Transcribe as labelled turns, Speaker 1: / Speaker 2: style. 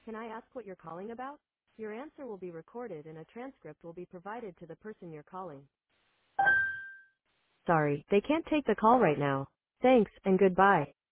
Speaker 1: Can I ask what you're calling about? Your answer will be recorded and a transcript will be provided to the person you're calling. Sorry, they can't take the call right now. Thanks, and goodbye.